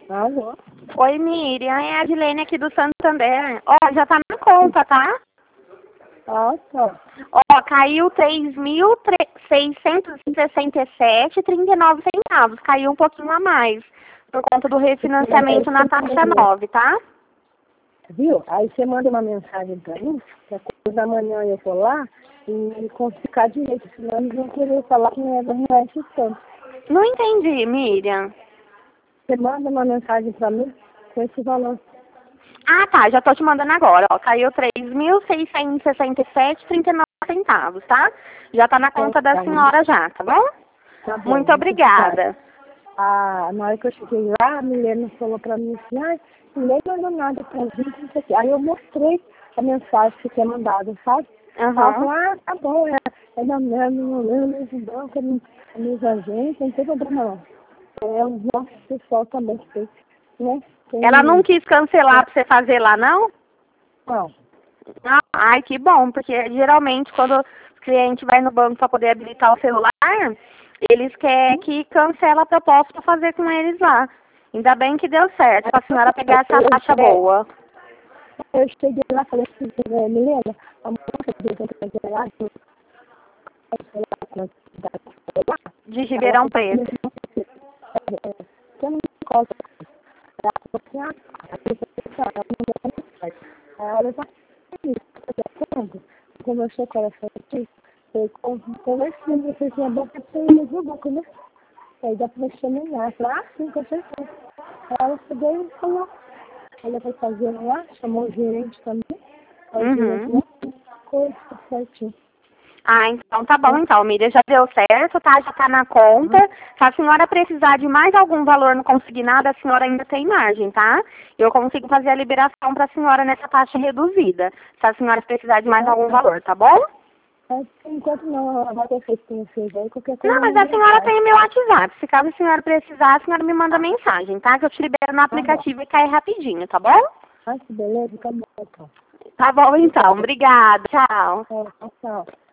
Alô? Oi, Miriam, é a Adilene aqui do Santander. Ó, já tá na conta, tá? Nossa. Ó, caiu 3.667,39 centavos. Caiu um pouquinho a mais, por conta do refinanciamento na taxa 9, tá? Viu? Aí você manda uma mensagem pra mim, que a coisa da manhã eu vou lá e ficar direito, senão eles vão querer falar que não é R$ 2 tanto. Não entendi, Miriam. Você manda uma mensagem pra mim com esse valor. Ah, tá, já tô te mandando agora, ó. Caiu 3.667,39 centavos, tá? Já tá na conta da senhora já, tá bom? Tá bom. Muito obrigada. Na hora que eu cheguei lá, a Milena falou pra mim assim, ninguém mandou nada pra gente, não sei o quê. Aí eu mostrei a mensagem que tinha mandado, sabe? Ela falou, tá bom, é da mesmo banco, nos agentes, não tem problema não. É o nosso pessoal também que fez, né? Ela não quis cancelar pra você fazer lá, não? Não. Ah, ai, que bom, porque geralmente quando o cliente vai no banco para poder habilitar o celular, eles querem que cancela a proposta para fazer com eles lá. Ainda bem que deu certo, para a senhora pegar essa taxa boa. Eu cheguei lá e falei assim, Milena, a moça que eu tenho lá, De Ribeirão Preto. eu não gosto. Ela falou assim, ela já conversou com ela aqui, eu conversando, você tinha boca para ir no banco, né? Aí dá para mexer no ar. Falei, sim, com certeza. Aí ela pegou e falou, ela foi fazer lá, chamou o gerente também, aí o gerente lá, ficou certinho. Ah, então tá bom então, Miriam, já deu certo, tá? Já tá na conta. Se a senhora precisar de mais algum valor não conseguir nada, a senhora ainda tem margem, tá? Eu consigo fazer a liberação pra senhora nessa taxa reduzida, se a senhora precisar de mais algum valor, tá bom? Por enquanto não, ela vai ter feito com vocês aí, qualquer coisa. Não, mas a senhora tem o meu WhatsApp. Se caso a senhora precisar, a senhora me manda mensagem, tá? Que eu te libero no aplicativo e cai rapidinho, tá bom? Que beleza, tá bom então. Tá bom então, obrigada, tchau. Tchau.